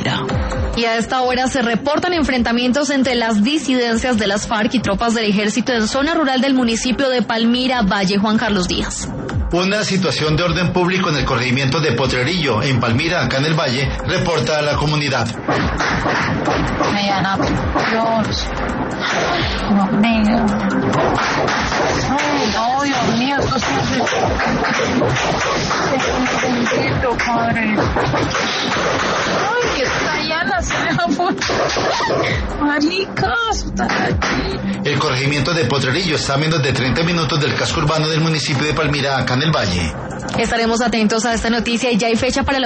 Palmira. Y a esta hora se reportan enfrentamientos entre las disidencias de las FARC y tropas del ejército en zona rural del municipio de Palmira, Valle. Juan Carlos Díaz. Una situación de orden público en el corregimiento de Potrerillo, en Palmira, acá en el Valle, reporta a la comunidad. No, Dios mío, esto es un padre. Ay, que está allá la ceja, maricas, están aquí. El corregimiento de Potrerillo está a menos de 30 minutos del casco urbano del municipio de Palmira, acá en el Valle. Estaremos atentos a esta noticia y ya hay fecha para